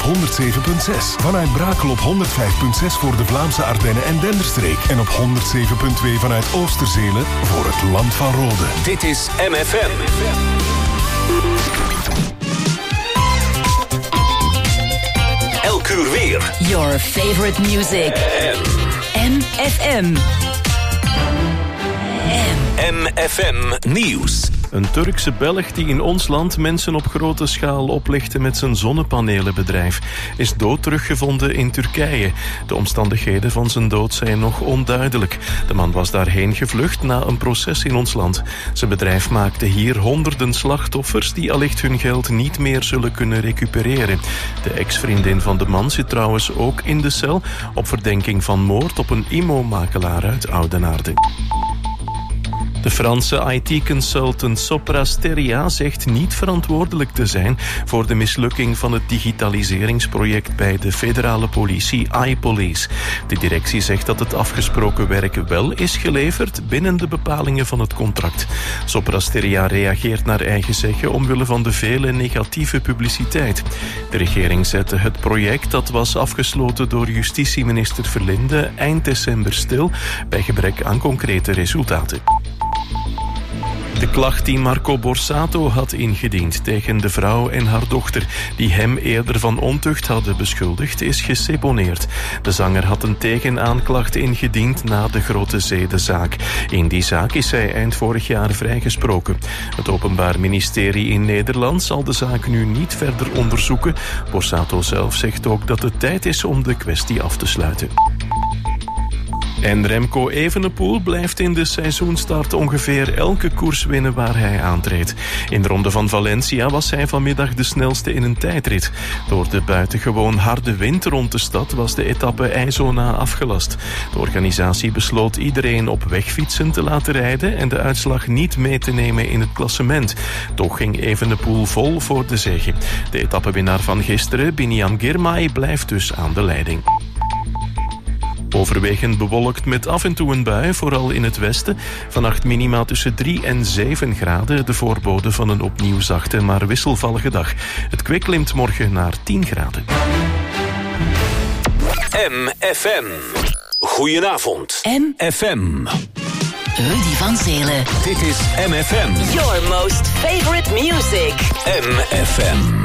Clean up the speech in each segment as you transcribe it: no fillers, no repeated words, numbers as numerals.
107.6. Vanuit Brakel op 105.6 voor de Vlaamse Ardennen en Denderstreek. En op 107.2 vanuit Oosterzele voor het Land van Rode. Dit is MFM. Elk uur weer. Your favorite music. MFM. MFM Nieuws. Een Turkse Belg die in ons land mensen op grote schaal oplichtte met zijn zonnepanelenbedrijf is dood teruggevonden in Turkije. De omstandigheden van zijn dood zijn nog onduidelijk. De man was daarheen gevlucht na een proces in ons land. Zijn bedrijf maakte hier honderden slachtoffers die allicht hun geld niet meer zullen kunnen recupereren. De ex-vriendin van de man zit trouwens ook in de cel op verdenking van moord op een IMO-makelaar uit Oudenaarde. De Franse IT-consultant Sopra Steria zegt niet verantwoordelijk te zijn voor de mislukking van het digitaliseringsproject bij de federale politie iPolice. De directie zegt dat het afgesproken werk wel is geleverd binnen de bepalingen van het contract. Sopra Steria reageert naar eigen zeggen omwille van de vele negatieve publiciteit. De regering zette het project, dat was afgesloten door justitieminister Verlinde, eind december stil bij gebrek aan concrete resultaten. De klacht die Marco Borsato had ingediend tegen de vrouw en haar dochter die hem eerder van ontucht hadden beschuldigd, is geseponeerd. De zanger had een tegenaanklacht ingediend na de grote zedenzaak. In die zaak is hij eind vorig jaar vrijgesproken. Het Openbaar Ministerie in Nederland zal de zaak nu niet verder onderzoeken. Borsato zelf zegt ook dat het tijd is om de kwestie af te sluiten. En Remco Evenepoel blijft in de seizoenstart ongeveer elke koers winnen waar hij aantreedt. In de Ronde van Valencia was hij vanmiddag de snelste in een tijdrit. Door de buitengewoon harde wind rond de stad was de etappe Aizona afgelast. De organisatie besloot iedereen op wegfietsen te laten rijden en de uitslag niet mee te nemen in het klassement. Toch ging Evenepoel vol voor de zege. De etappewinnaar van gisteren, Biniam Girmay, blijft dus aan de leiding. Overwegend bewolkt met af en toe een bui, vooral in het westen. Vannacht minima tussen 3 en 7 graden. De voorbode van een opnieuw zachte, maar wisselvallige dag. Het kwik klimt morgen naar 10 graden. MFM. Goedenavond. MFM. Rudy van Zelen. Dit is MFM. Your most favorite music. MFM.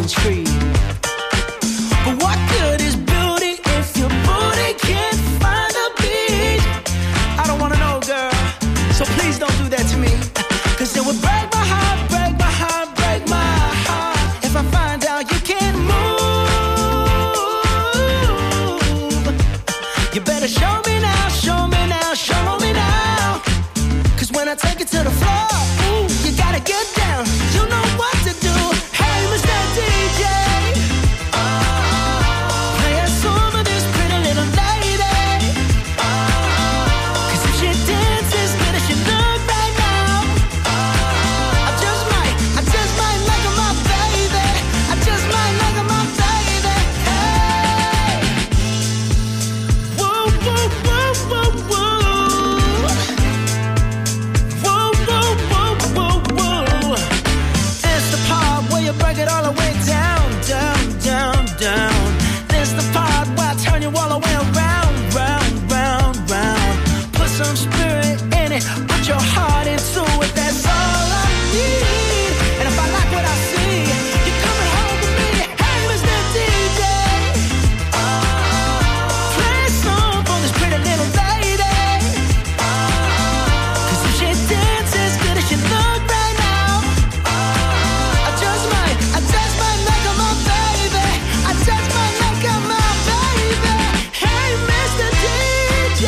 Assassin's Creed. But what good is beauty if your booty can't find a beat? I don't wanna know, girl, so please don't do that to me. Cause it would break my heart, break my heart, break my heart if I find out you can't move. You better show me now, show me now, show me now. Cause when I take it to the floor, ooh, you gotta get down. You know what to do. Hey, Mr. DJ, play a song for this pretty little lady. Cause if she dances good as she look right now, I just might like her, my baby. I just might like her, my baby. Hey, whoa, whoa, whoa, whoa, whoa. Whoa, whoa, whoa, whoa, whoa. It's the part where you break it all the way down, down, down, down. This the part where I turn you all the way around, round, round, round. Put some spirit in it, put your heart into it. That's all I need. And if I like what I see, you're coming home with me. Hey, Mr. DJ, play a song for this pretty little lady. Cause if she dances good as she look right now, I just might make her my baby. I just might make her my baby. Hey, Mr. DJ,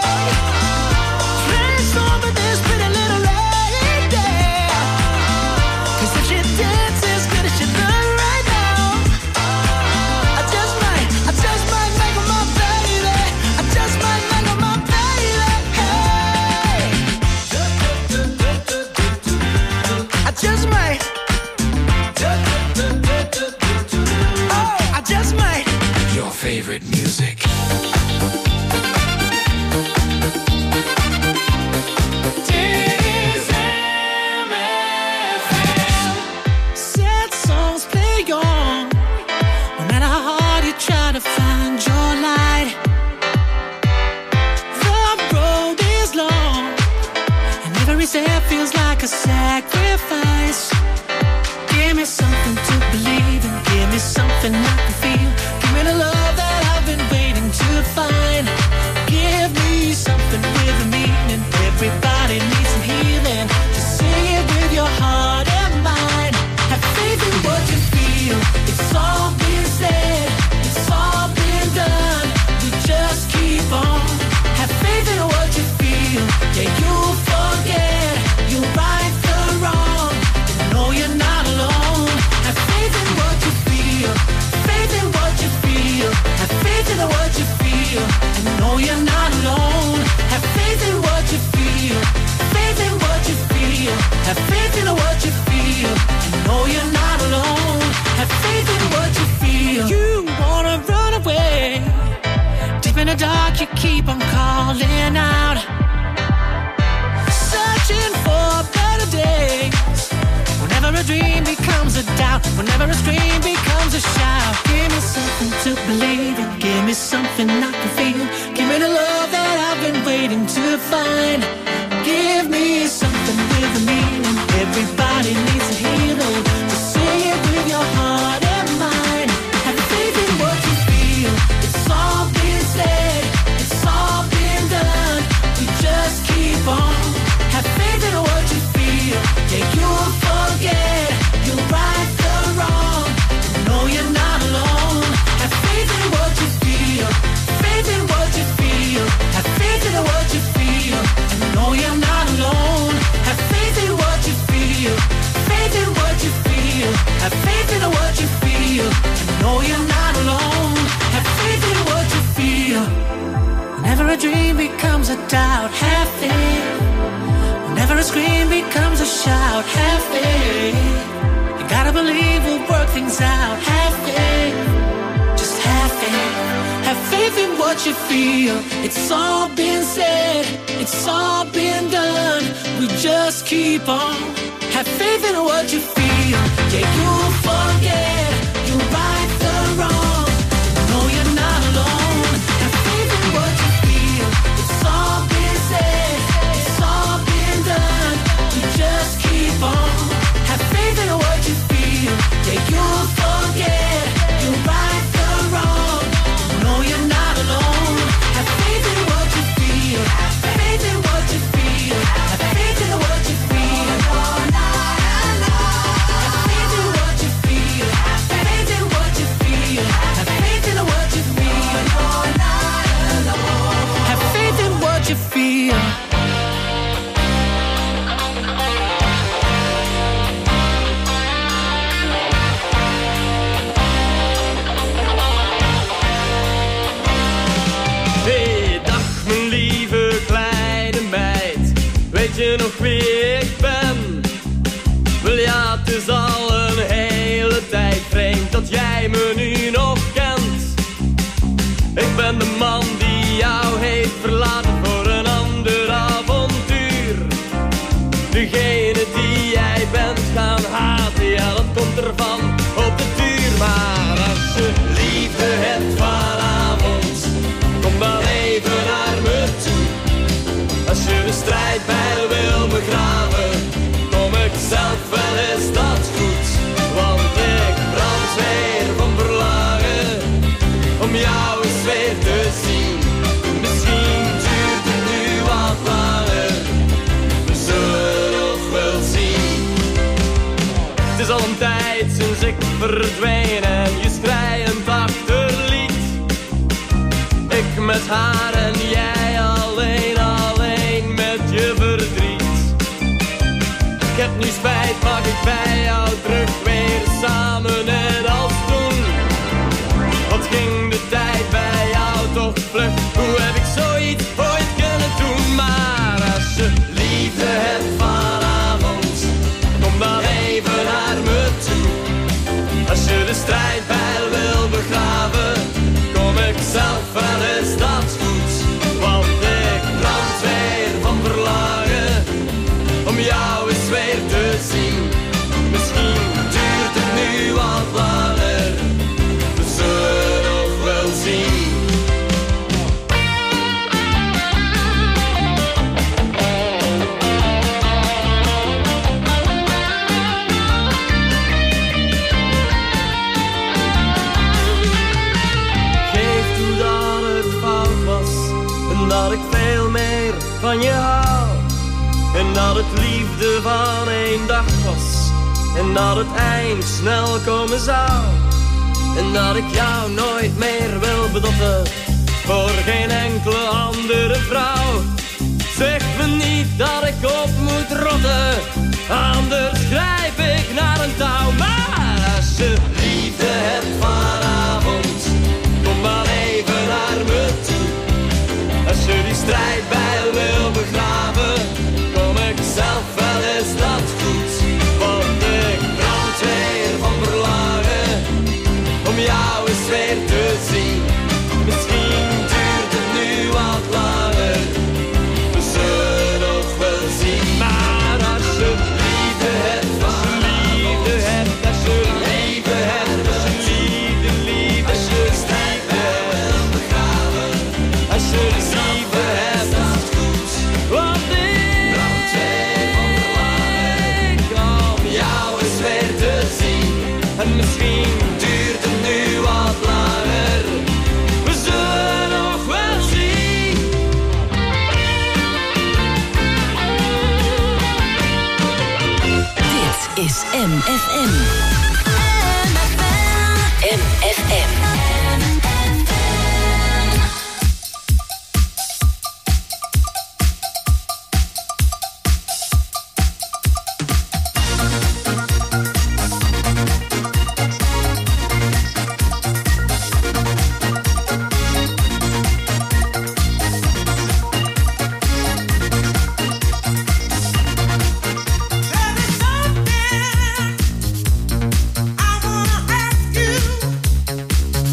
play a song for this pretty little lady. Cause if she dances good as she look right now, I just might make her my baby. I just might make her my baby. Hey, I just might. Oh, I just might. Your favorite music. Sad songs play on. No matter how hard you try to find your light, the road is long, and every step feels like a sacrifice. Give me something to believe in. Give me something I can feel. Give me the love that I've been waiting to find. Give me something with a meaning. Everybody needs some healing. Just sing it with your heart and mind. Have faith in what you feel. It's all been said. It's all been done. You just keep on. Have faith in what you feel. Yeah, you'll forget. You'll right the wrong. You know you're not alone. Have faith in what you feel. Faith in what you feel. Have faith in what you feel. And know you're not alone. Have faith in what you feel. Faith in what you feel. Have faith in what you feel. And know you're not alone. Have faith in what you feel. You wanna run away. Deep in the dark, you keep on calling out, searching for better days. Whenever a dream becomes a doubt, whenever a scream becomes a shout, give me something to believe in. Give me something I can feel. Give me the love that I've been waiting to find. Give me something with a meaning. Everybody needs a healing. Just sing it with your heart and mind. Have faith in what you feel. It's all been said. It's all been done. We just keep on. Have faith in what you feel. Yeah, you'll forget. You'll right the wrong. You know you're not alone. Have faith in what you feel. Faith in what you feel. Have faith in what you feel. And know you're not alone. Have faith in what you feel. Faith in what you feel. Have faith in what you feel. And know you're not alone. Have faith in what you feel. Whenever a dream becomes a doubt, have faith. Whenever a scream becomes a shout, have faith. You gotta believe we'll work things out. Have faith. Just have faith. Have faith in what you feel. It's all been said. It's all been done. We just keep on. Have faith in what you feel. Yeah, you'll forget. You'll right the wrong. You know you're not alone. Have faith in what you feel. It's all been said. It's all been done. We just keep on. Have faith in what you feel. Yeah, you'll forget. You'll right the wrong. No, you're not alone. Have faith in what you feel. Have faith in what you feel. Have faith in what you feel. You're not alone. Have faith in what you feel. Have faith in what you feel. Have faith in what you feel. You're not alone. Have faith in what you feel. Weet je nog wie ik ben? Wel ja, het is al een hele tijd vreemd dat jij me nu nog kent. Ik ben de man die jou heeft verlaten voor een ander avontuur. Degene die jij bent gaan haten, ja dat komt ervan op de duur. Maar als je liefde hebt vanavond, kom dan even naar me toe. Als je de strijdpijl wil begraven, kom ik zelf wel eens dat goed. Want ik brand weer van verlangen om jou eens weer te zien. Misschien duurt het nu wat langer, we zullen nog wel zien. Het is al een tijd sinds ik verdween en je schreiend achterliet. Ik met haar en jij alleen met je verdriet. Ik heb nu spijt, mag ik bij jou terug weer samen net als toen. Wat ging de tijd bij jou toch vlug? Hoe heb ik zoiets ooit kunnen doen? Maar als je liefde hebt vanavond, kom dan even naar me toe. Als je de strijdpijl wil begraven, kom ik zelf wel eens dat goed. Want ik brand weer van verlangen om jou eens weer te zien. Misschien duurt het nu wat langer, we zullen nog wel zien. Geef toe dat het fout was en dat ik veel meer van je hou. En dat het liefde van één dag was. En dat het eind snel komen zou. En dat ik jou nooit meer wil bedotten voor geen enkele andere vrouw. Zeg me niet dat ik op moet rotten, anders grijp ik naar een touw. Maar als je liefde hebt vanavond, kom maar even naar me toe. Als je die strijdbijl wil begraven, kom ik zelf wel eens dat goed. Want ik brand weer van verlangen om jou eens weer te zien. Misschien duurt het nu wat langer, we zullen nog wel zien. Maar als je liefde hebt vanavond, als je liefde hebt, als je liefde, als je strijdbijl wil begraven, als je liefde hebt, dat goed. Want ik brand weer van verlangen om jou eens weer te zien. En misschien duurt het nu wat langer, we zullen nog wel zien. Dit is MFM. MFM. I wanna ask you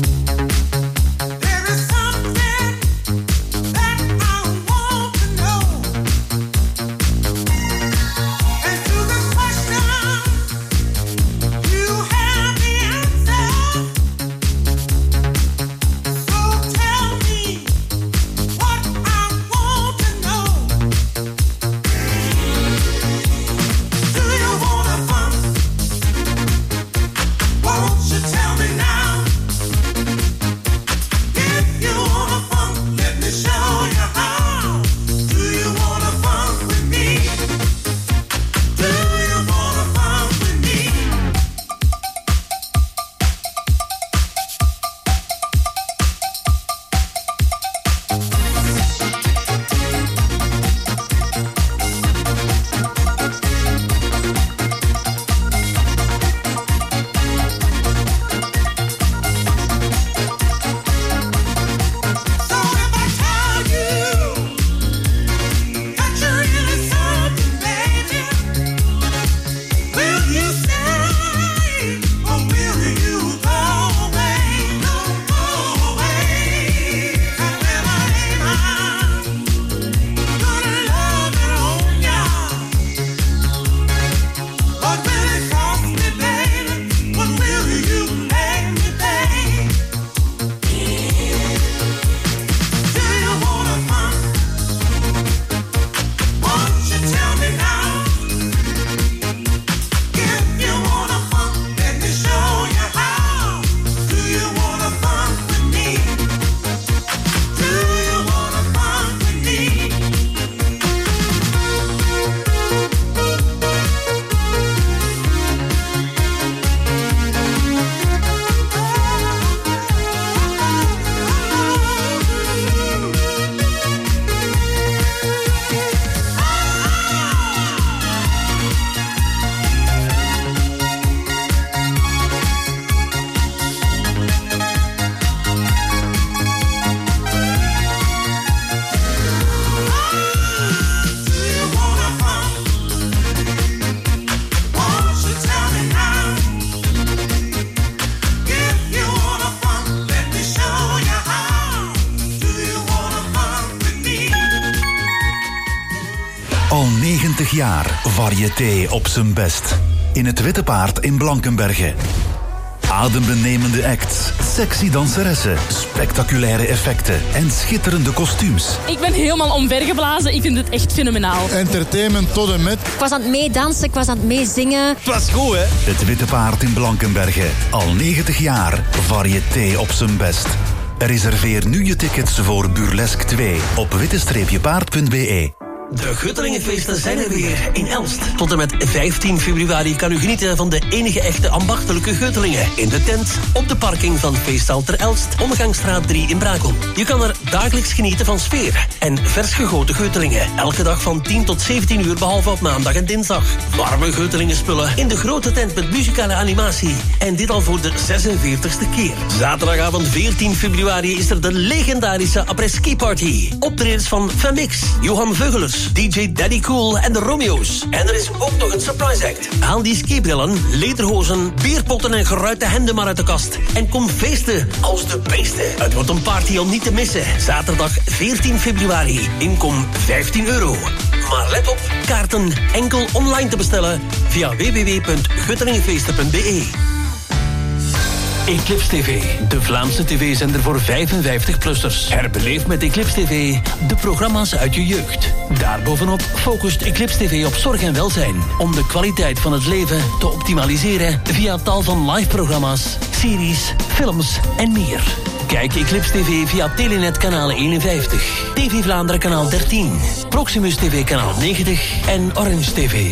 jaar. Variété op zijn best. In het Witte Paard in Blankenberge. Adembenemende acts, sexy danseressen, spectaculaire effecten en schitterende kostuums. Ik ben helemaal omvergeblazen. Ik vind het echt fenomenaal. Entertainment tot en met. Ik was aan het meedansen, ik was aan het meezingen. Het was goed, hè? Het Witte Paard in Blankenberge. Al 90 jaar. Variété op zijn best. Reserveer nu je tickets voor Burlesque 2 op witte-paard.be. De Guttelingenfeesten zijn er weer in Elst. Tot en met 15 februari kan u genieten van de enige echte ambachtelijke Guttelingen. In de tent, op de parking van Feestzaal ter Elst, Omgangsstraat 3 in Brakel. Je kan er dagelijks genieten van sfeer en vers gegoten Guttelingen. Elke dag van 10 tot 17 uur, behalve op maandag en dinsdag. Warme Guttelingenspullen in de grote tent met muzikale animatie. En dit al voor de 46e keer. Zaterdagavond 14 februari is er de legendarische après-ski party. Optredens van Femix, Johan Veugelers, DJ Daddy Cool en de Romeo's. En er is ook nog een surprise act. Haal die skibrillen, lederhozen, bierpotten en geruite hemden maar uit de kast. En kom feesten als de beesten. Het wordt een party om niet te missen. Zaterdag 14 februari. Inkom €15. Maar let op, kaarten enkel online te bestellen via www.guttelingenfeesten.be. Eclipse TV, de Vlaamse tv-zender voor 55-plussers. Herbeleef met Eclipse TV de programma's uit je jeugd. Daarbovenop focust Eclipse TV op zorg en welzijn. Om de kwaliteit van het leven te optimaliseren via tal van live-programma's, series, films en meer. Kijk Eclipse TV via Telenet kanaal 51, TV Vlaanderen kanaal 13, Proximus TV kanaal 90 en Orange TV.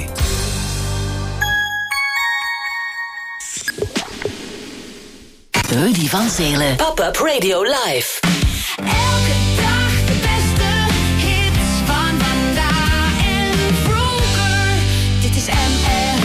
Rudy van Zelen. Pop-up Radio Live. Elke dag de beste hits van vandaag en vroeger. Dit is MFM.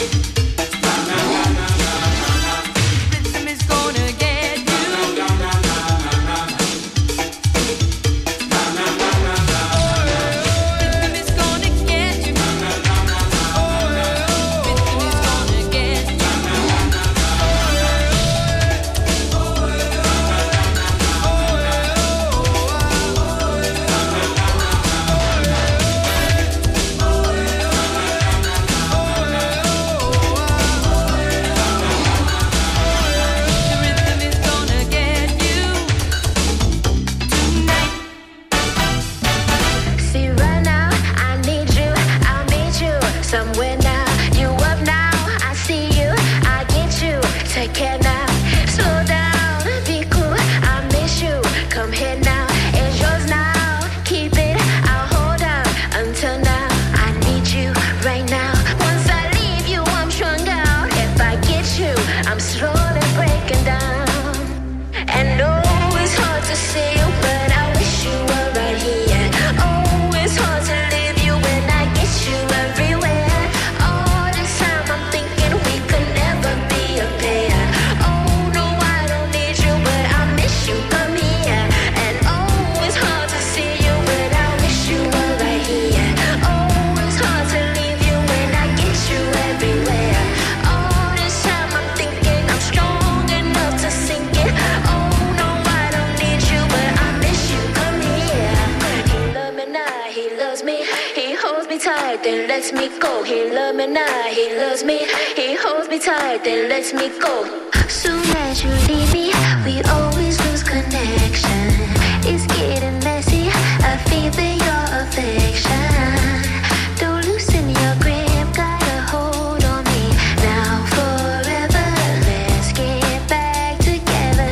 then lets me go. He loves me now, he loves me. He holds me tight, then lets me go. Soon as you leave me, we always lose connection. It's getting messy, I feel your affection. Don't loosen your grip, got a hold on me. Now forever, let's get back together.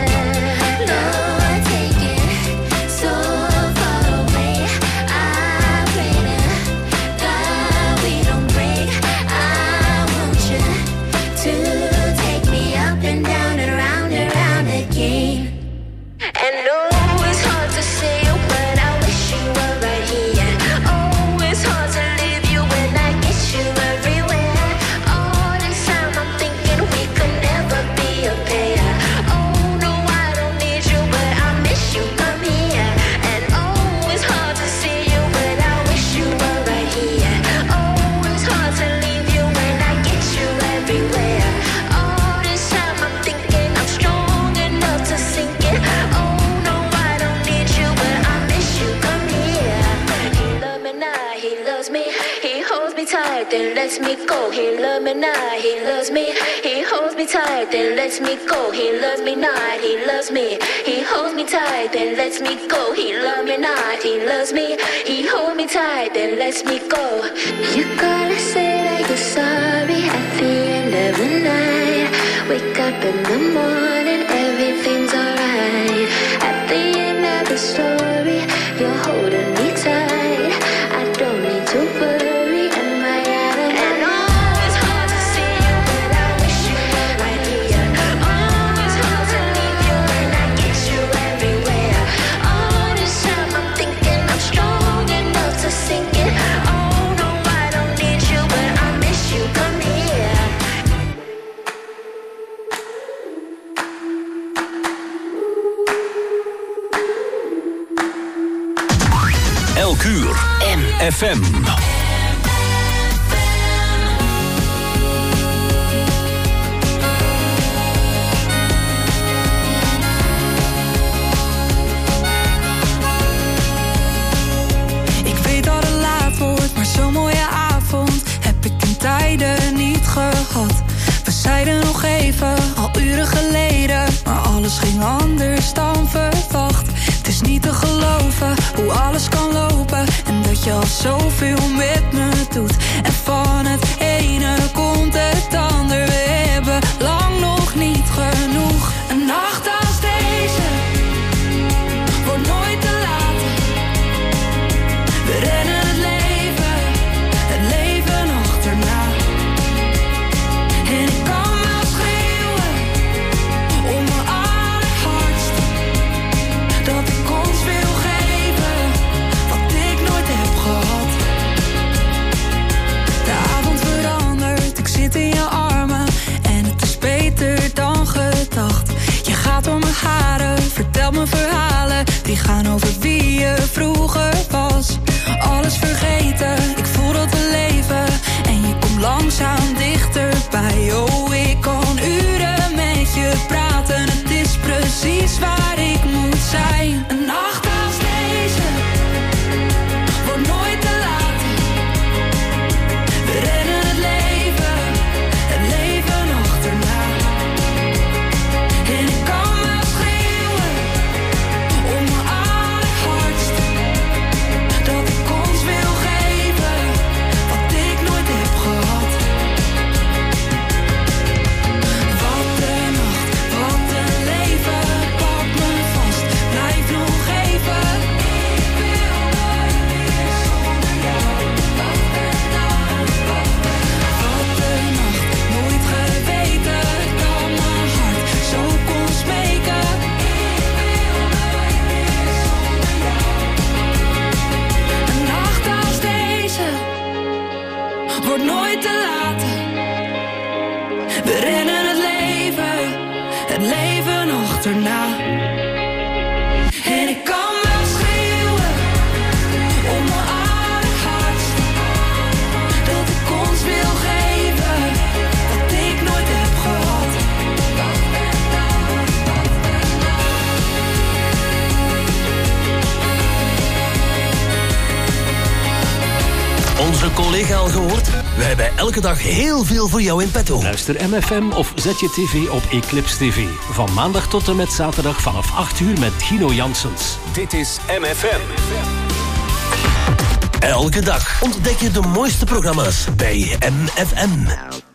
Lord, take it so far away. I pray to God we don't break. I want you to take me up and down and around again. And oh, it's hard to say you, but I wish you were right here. Oh, it's hard to leave you when I get you everywhere. All this time I'm thinking we could never be a pair. Oh, no, I don't need you, but I miss you, come here. And oh, it's hard to see you, but I wish you were right here. Oh, it's hard to leave you when I get you everywhere. All this time I'm thinking I'm strong enough to sink it. Oh, no, I don't need you, but I miss you, come here. He loves me now, he loves me. He holds me tight, then lets me go. He loves me now, he loves me. He holds me tight, then lets me go. He loves me not, he loves me. He holds me tight, then lets me go. He loves me not, he loves me. He holds me tight, then lets me go. You gotta say that you're sorry at the end of the night. Wake up in the morning, everything's alright. At the end of the story, you're holding me tight. I don't need to worry, am I out of and oh, it's hard to see you, but I wish you were right here. Oh, it's hard to leave you when I get you everywhere. All this time I'm thinking I'm strong enough to sink it. Oh, no, I don't need you, but I miss you, come here. Elk uur. FM. Ik weet dat het laat wordt, maar zo'n mooie avond heb ik in tijden niet gehad. We zeiden nog even, al uren geleden, maar alles ging anders dan verwacht. Het is niet te geloven hoe alles kan lopen en dat je al zoveel met me doet. En van het ene komt het ander, we hebben lang nog niet genoeg. Een nacht als deze wordt nooit te laat. We rennen het leven achterna. En ik kan wel schreeuwen om mijn allerhardst, dat ik ons wil geven wat ik nooit heb gehad. De avond gaat door mijn haren, vertelt me verhalen die gaan over wie je vroeger was. Alles vergeten, ik voel dat we leven en je komt langzaam dichterbij. Oh, ik kan uren met je praten, het is precies waar ik moet zijn. Een nacht als deze wordt nooit te laat. We rennen het leven achterna. En ik kan wel schreeuwen om mijn allerhardst, dat ik ons wil geven wat ik nooit heb gehad. Wat een nacht, wat een leven, pak me vast, blijf nog even. Ik wil nooit meer zonder jou. Wat een nacht, nooit geweten, kan mijn hart zo kon smeken. Ik wil nooit meer zonder jou. Een nacht als deze wordt nooit te laten. We rennen het leven achterna. En ik kan wel schreeuwen om mijn allerhardst, dat ik ons wil geven wat ik nooit heb gehad. Onze collega al gehoord? We hebben elke dag heel veel voor jou in petto. Luister MFM of zet je tv op Eclipse TV. Van maandag tot en met zaterdag vanaf 8 uur met Gino Janssens. Dit is MFM. Elke dag ontdek je de mooiste programma's bij MFM.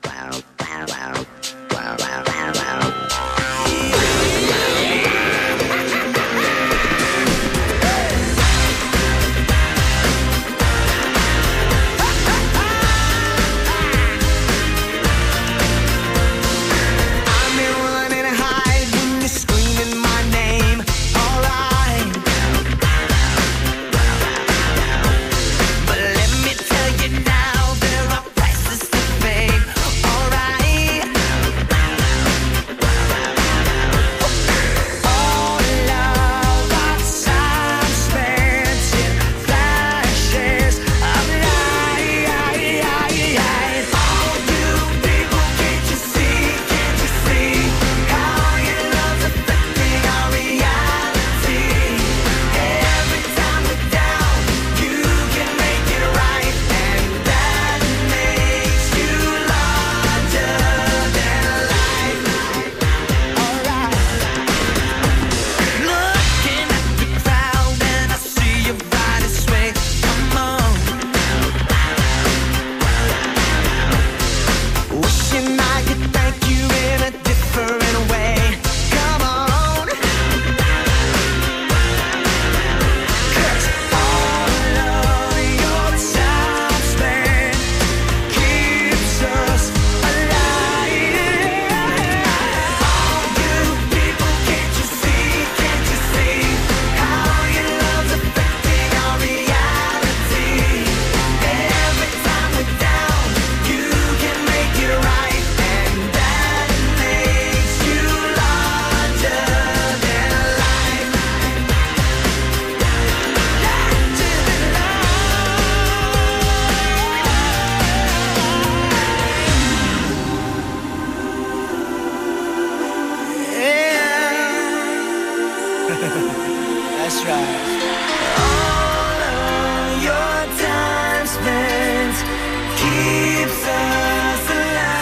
That's right. All of your time spent keeps us alive.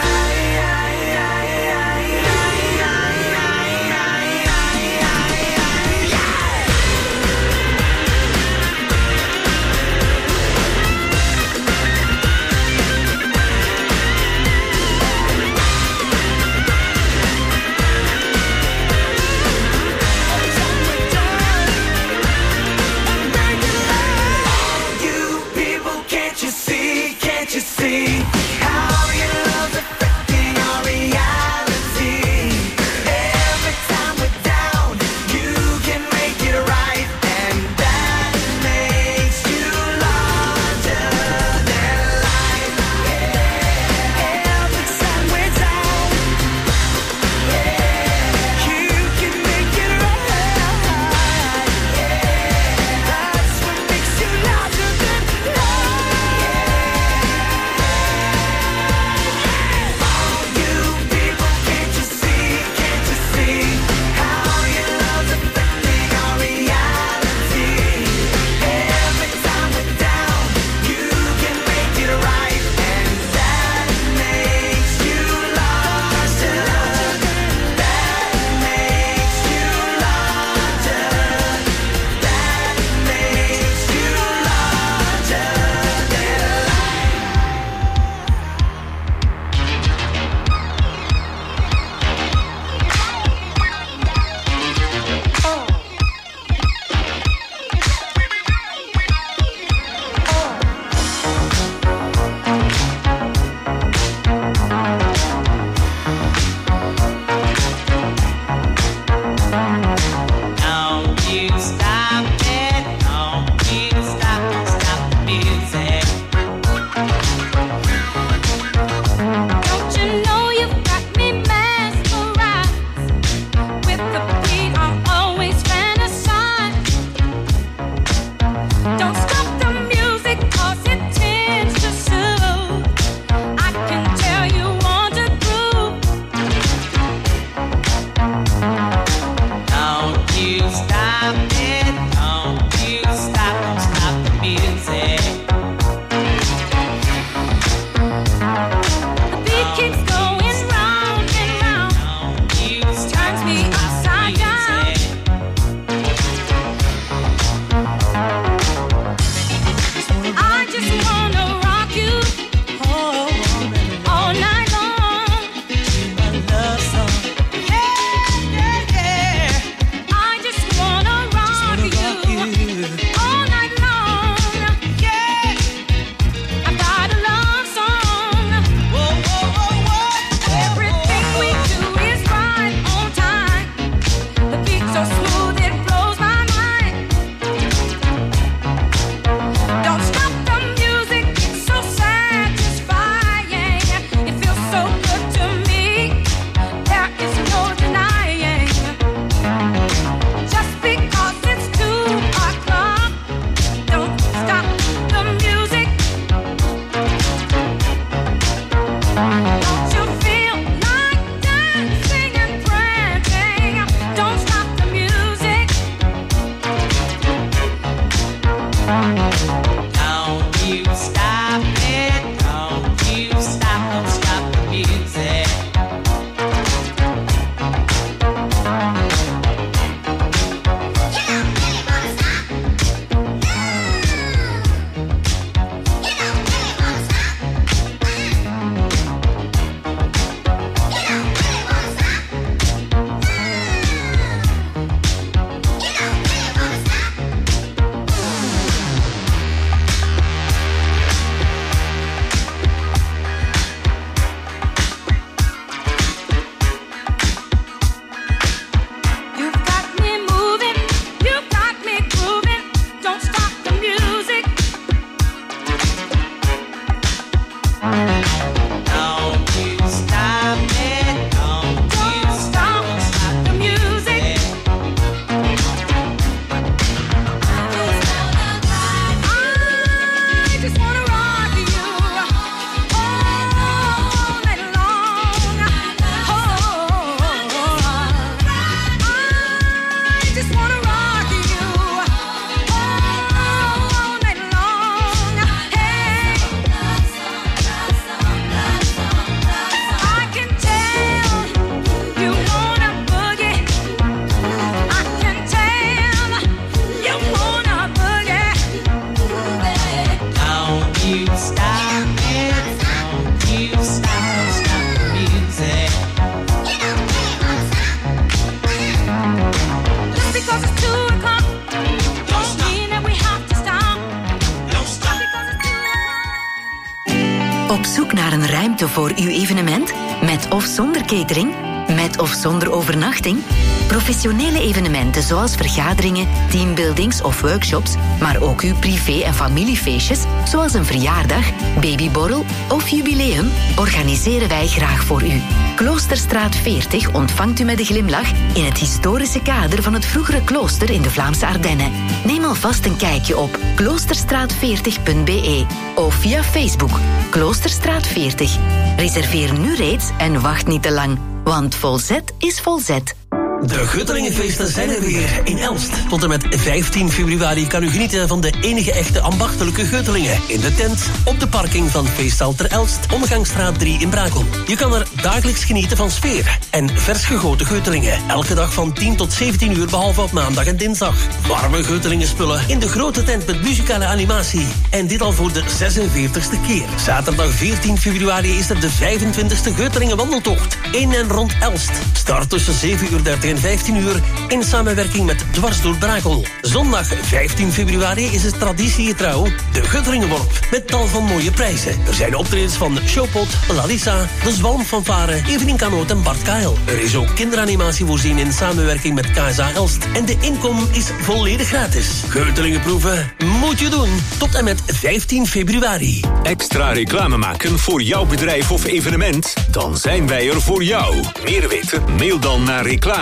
een ruimte voor uw evenement? Met of zonder catering? Met of zonder overnachting? Professionele evenementen zoals vergaderingen, teambuildings of workshops, maar ook uw privé- en familiefeestjes, zoals een verjaardag, babyborrel of jubileum, organiseren wij graag voor u. Kloosterstraat 40 ontvangt u met een glimlach in het historische kader van het vroegere klooster in de Vlaamse Ardennen. Neem alvast een kijkje op kloosterstraat40.be of via Facebook Kloosterstraat 40. Reserveer nu reeds en wacht niet te lang, want volzet is volzet. De Guttelingenfeesten zijn er weer in Elst. Tot en met 15 februari kan u genieten van de enige echte ambachtelijke Guttelingen. In de tent, op de parking van Feestzaal ter Elst, Omgangsstraat 3 in Brakel. Je kan er dagelijks genieten van sfeer en vers gegoten Guttelingen. Elke dag van 10 tot 17 uur, behalve op maandag en dinsdag. Warme Guttelingenspullen in de grote tent met muzikale animatie. En dit al voor de 46e keer. Zaterdag 14 februari is er de 25e Guttelingen wandeltocht. In en rond Elst. Start tussen 7:30 en 15 uur in samenwerking met Dwars door Brakel. Zondag 15 februari is het traditiegetrouw de Guttelingenworp met tal van mooie prijzen. Er zijn optredens van Showpot, Larissa, de Zwalmfanfare, Evelien Kanoot en Bart Kael. Er is ook kinderanimatie voorzien in samenwerking met KSA Elst. En de inkom is volledig gratis. Guttelingenproeven moet je doen tot en met 15 februari. Extra reclame maken voor jouw bedrijf of evenement? Dan zijn wij er voor jou. Meer weten? Mail dan naar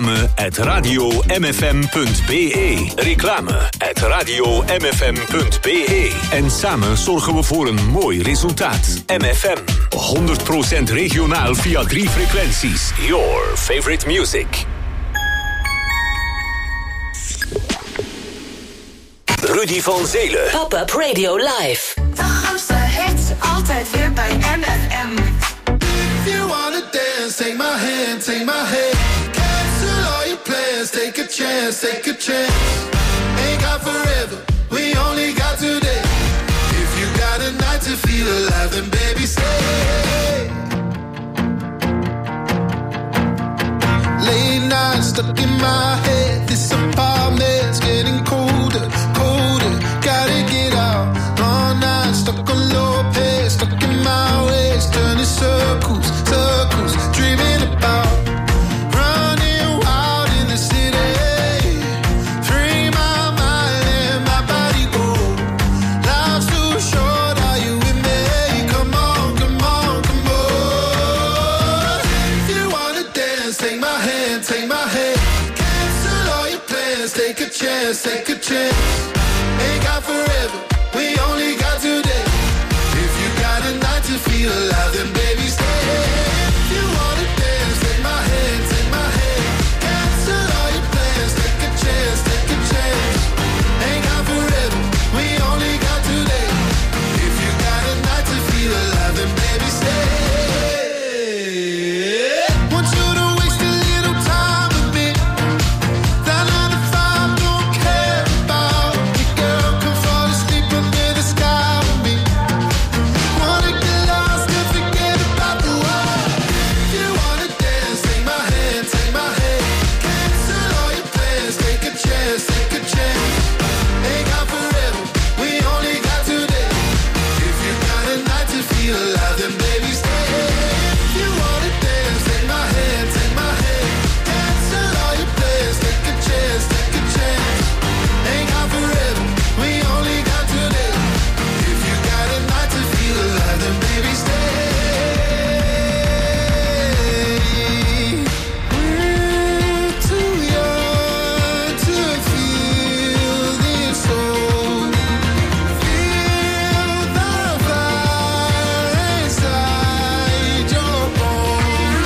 reclame@radiomfm.be. Reclame@radiomfm.be. En samen zorgen we voor een mooi resultaat. MFM. 100% regionaal via 3 frequenties. Your favorite music. Rudy van Zelen. Pop-up Radio Live. De grootste hits, altijd weer bij MFM. If you wanna dance, take my hand, take my hand. Cancel all your plans, take a chance, take a chance. Ain't got forever, we only got today. If you got a night to feel alive, then baby stay. Late nights stuck in my head, this apartment's getting colder, colder. Gotta get out, all night stuck on low pace, stuck in my ways, turning circles, circles, dreaming about running wild in the city. Free my mind and my body go. Life's too short, are you with me? Come on, come on, come on. If you wanna dance, take my hand, take my hand. Cancel all your plans, take a chance, take a chance. Ain't got forever, we only got today. If you got a night to feel alive, then baby stay. If you wanna dance, take my hand, take my hand. Cancel all your plans, take a chance, take a chance. Ain't got forever, we only got today. If you got a night to feel alive, then baby stay. Want you to waste a little time with me. That 9 to 5 don't care about me, girl. Come fall asleep under the sky with me. Wanna get lost and forget about the world. If you wanna dance, take my hand, take my hand. Cancel all your plans, take a chance, take a chance. Ain't got forever, we only got today. If you got a night to feel alive, then baby stay. If you wanna dance, take my hand, take my hand. Cancel all your plans, take a chance, take a chance. Ain't got forever, we only got today. If you got a night to feel alive, then baby stay. We're too young to feel this old. Feel the fire inside your bones.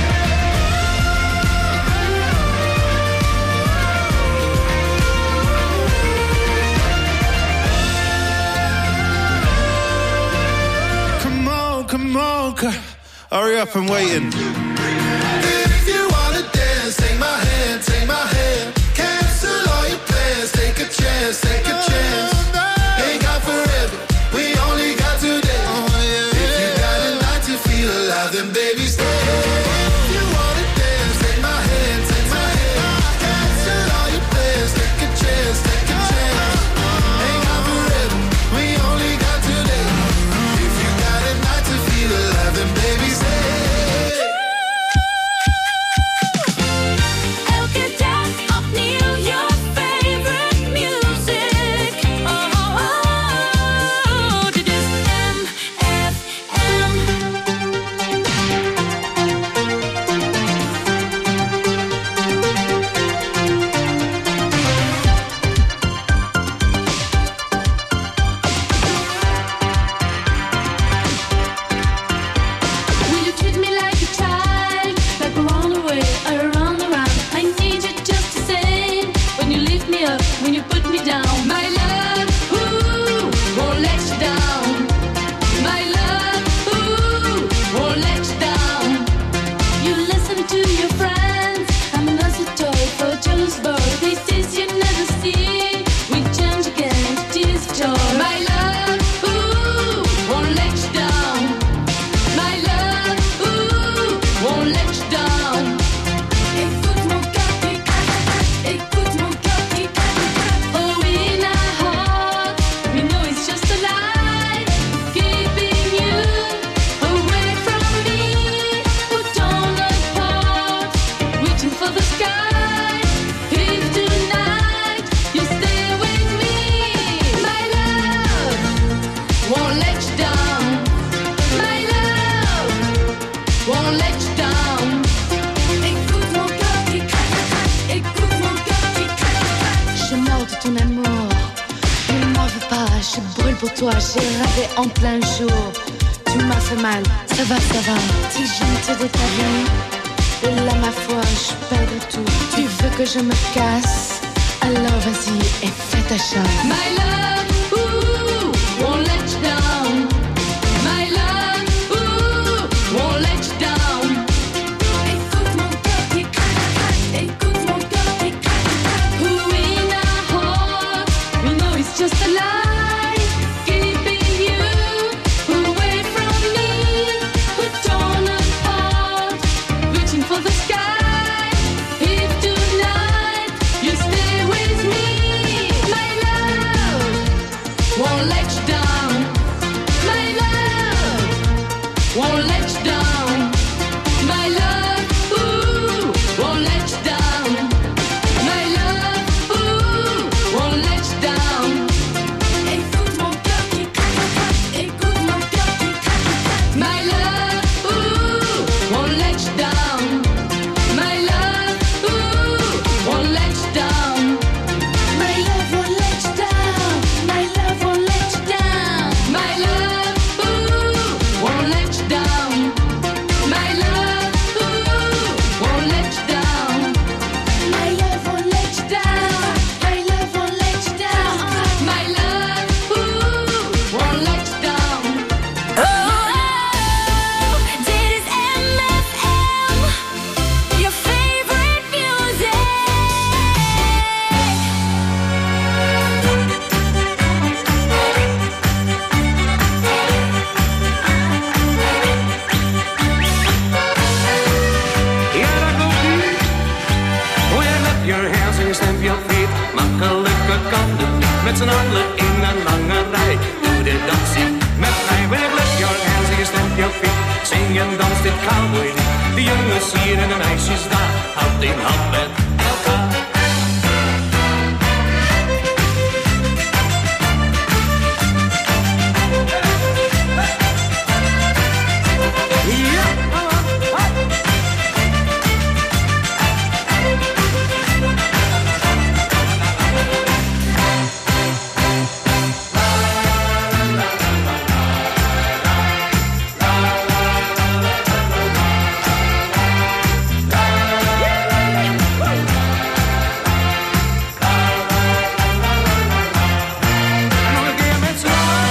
Come on, hurry up, I'm waiting. If you wanna dance, take my hand, take my hand. Cancel all your plans, take a chance, take a chance. Ain't got forever, we only got today. If you got a night to feel alive, then baby stay. If you wanna dance, take my hand, take my hand. Cancel all your plans, take a chance, take a chance. Ain't got forever, we only got today. If you got a night to feel alive, then toi, j'ai rêvé en plein jour. Tu m'as fait mal, ça va, si je ne te de ta vie. Et là ma foi, je perds de tout. Tu veux que je me casse? Alors vas-y et fais ta chance. My love, ooh, won't let you down. My love, ooh, won't let you down. Écoute mon cœur qui craque, écoute mon cœur qui craque. Who in our heart, we know it's just a lie. Keeping you away from me. We're torn apart, reaching for the sky. If tonight you stay with me, my love won't let you down. My love won't let you down. My love, ooh, won't let you down. My love, ooh, won't let you down. Écoute mon cœur qui craque, écoute mon cœur qui craque. My love, ooh, won't let you down. My love, ooh, won't let you down. My love won't let you down. My love won't let you down. My love, ooh, won't let you down. My love, ooh, won't let you down. My love won't let you down. My love won't let you down. My love, ooh, won't let you down. Dit is MFM, your favorite music. Ja, daar komt ie. Hoe je met je hands en je stamp je feet. Makkelijker kan het niet. Met z'n allen in een lange rij. Doe dit dansie met mij. Wil je met je hands en je stamp je feet. Zing en dans dit cowboy lied. De jongens hier en de meisjes daar. Hand in hand met elkaar. Ja, nog een keer met z'n allen.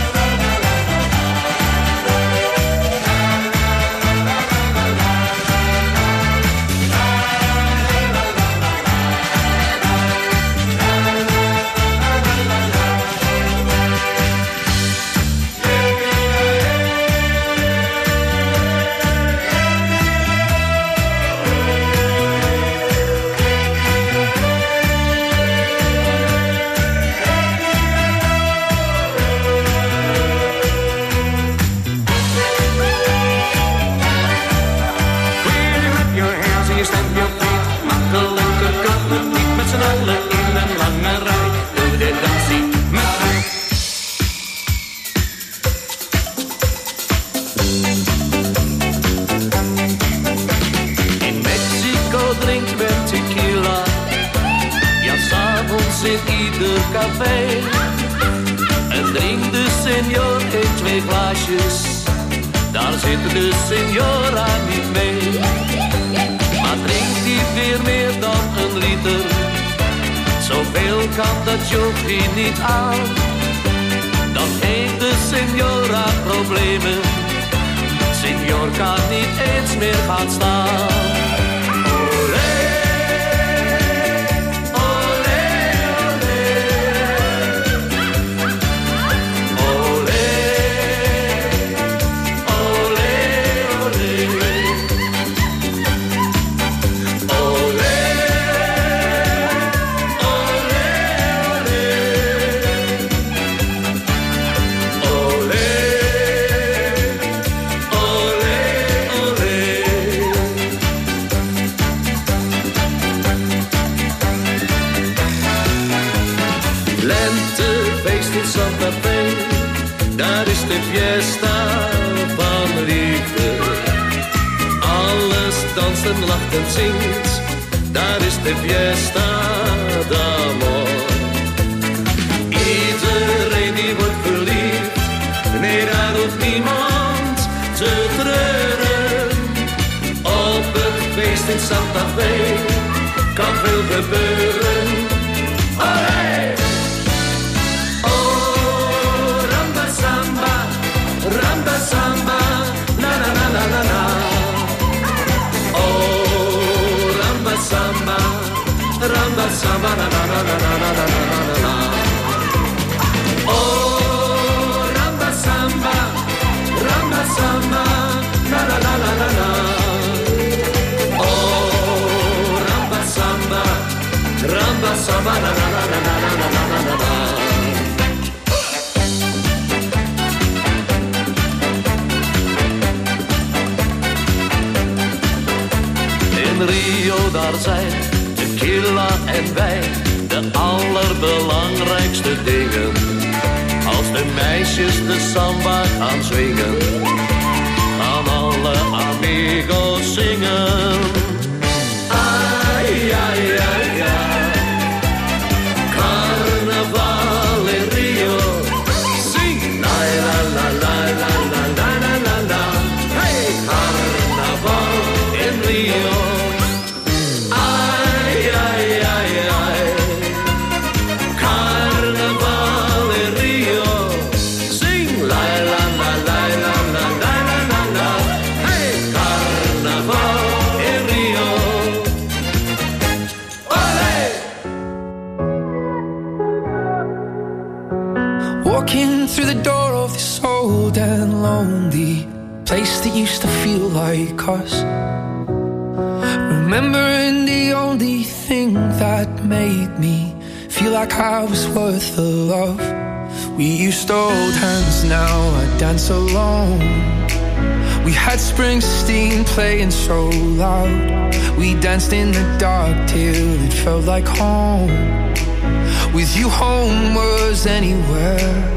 Wil je met je hands en je stamp je feet. Makkelijker kan het niet. Met z'n allen in een lange rij. Doe dit dansie met mij. In Mexico drinkt men tequila. Ja, s'avonds in ieder café. En drinkt de senor in 2 glaasjes. Daar zit de senora niet mee. Maar drinkt hij weer meer dan een liter. Zoveel kan dat jochie niet aan. Dan heeft de senora problemen. Senor kan niet eens meer gaan staan. Olé, olé, olé. Lentefeest in Santa Fe, daar is de fiesta van liefde. Alles danst en lacht en zingt, daar is de fiesta d'amor. Iedereen die wie wordt verliefd. Nee, daar hoeft niemand te treuren. Op het feest in Santa Fe kan veel gebeuren. Allee! Oh, ramba samba, ramba samba, na na na na na na. Oh, ramba samba, ramba samba, na na na na na na na na na. Oh, ramba samba, ramba samba, na na na na na na. Oh, ramba samba, ramba samba, na na na na na na na na na. In Rio, daar zijn tequila en wijn de allerbelangrijkste dingen. Als de meisjes de samba gaan zwingen, gaan alle amigos zingen. Ai, ai, ai, ai. Carnaval in Rio. Zing, la la la la la la la la la. Hey, carnaval in Rio. Ai, ai, ai, ai. Carnaval in Rio. Zing, la la la la la la la la la. Hey, carnaval in Rio. Olé! Walking through the door of this old and lonely place that used to feel like us. Remembering the only thing that made me feel like I was worth the love. We used to hold hands, now I dance alone. We had Springsteen playing so loud. We danced in the dark till it felt like home. With you, home was anywhere.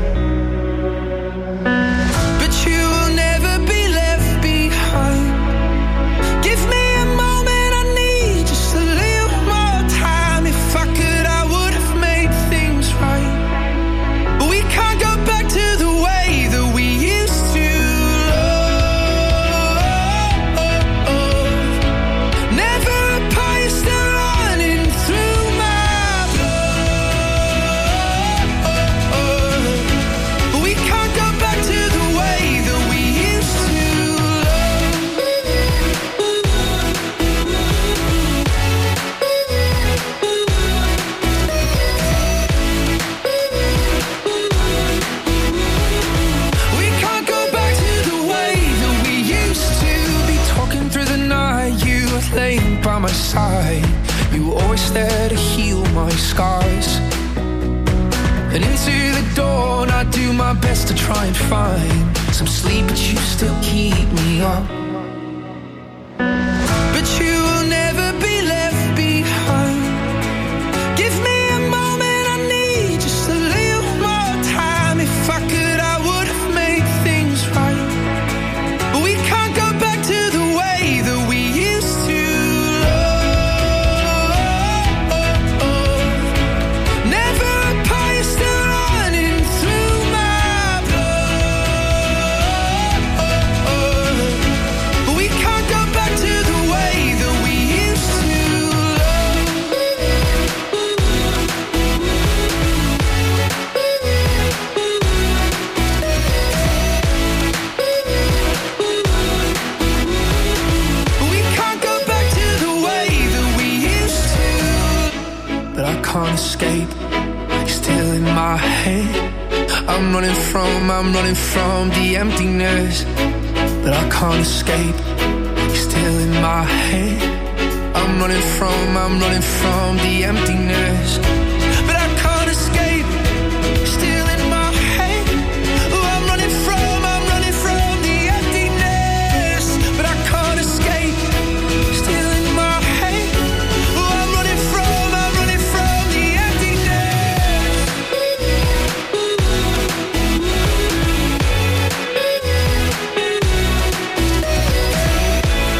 But you will never be left behind. Give me a moment, I need just a little more time. If I could, I would have made things right. But we can't go back to the way that we used to love. Never apart, you're still running through my blood. But we can't go back to the way that we used to love. We can't go back to the way that we used to be. Talking through the night, you were laying by my side. You were always there to heal my scars. And into the dawn, I do my best to try and find some sleep, but you still keep me up. But you will never be left behind. Give me a moment, I need just a little more time. If I could, I would have made things right. But we can't go back to the way that we used to love. Never apart, you're still running through my blood. But we can't go back to the way that we used to love. But we can't go back to the way that we used to. But I can't escape, you're still in my head. I'm running from the emptiness. But I can't escape, you're still in my head. I'm running from the emptiness. But I can't escape, you're still in my head. Oh, I'm running from the emptiness. But I can't escape, still in my head. Oh, I'm running from the emptiness.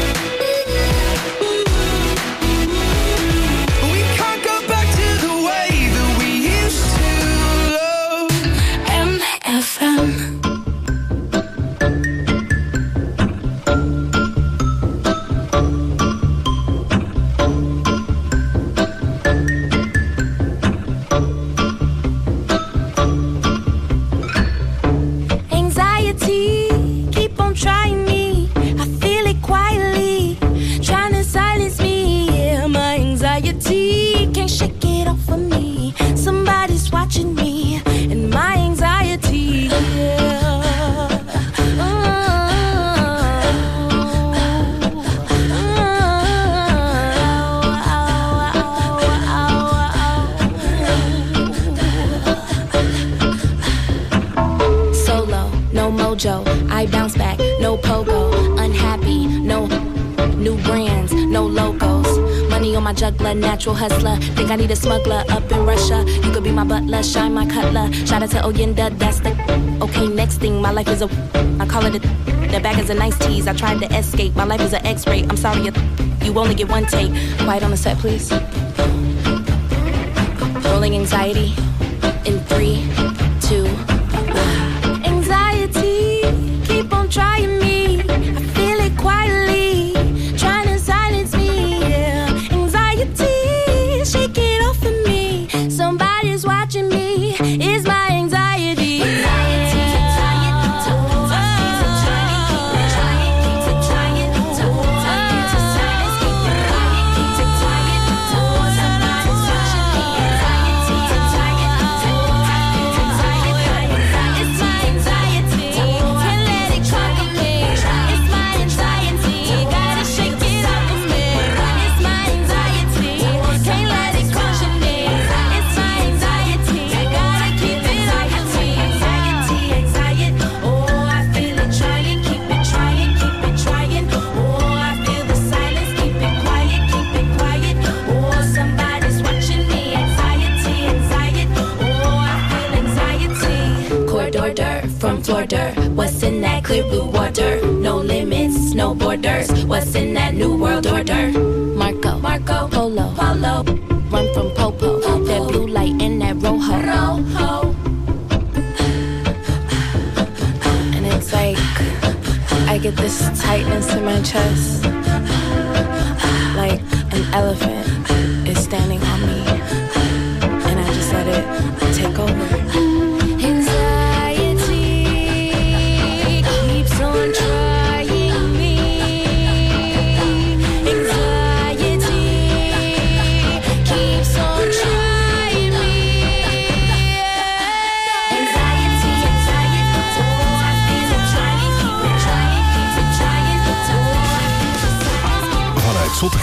We can't go back to the way off of me. Somebody's watching me and my anxiety. Solo, no mojo. I bounce back, no pogo. Unhappy, no new brands, no logos. Money on my juggler, natural hustler. Think I need a smuggler up in Russia. You could be my butler, shine my cutler. Shout out to Oyenda, that's the okay. Next thing, my life is a I call it a the bag is a nice tease. I tried to escape, my life is an X-ray. I'm sorry, you only get one take. Quiet on the set, please. Rolling anxiety in 3, 2, 1. Anxiety, keep on trying me. I feel it quietly, trying to silence me. Yeah. Anxiety, shake it off of me. Somebody's watching me. It's my anxiety. From Florida, what's in that clear blue water? No limits, no borders. What's in that new world order? Marco, Polo, run from Popo. That blue light in that rojo. And it's like I get this tightness in my chest, like an elephant.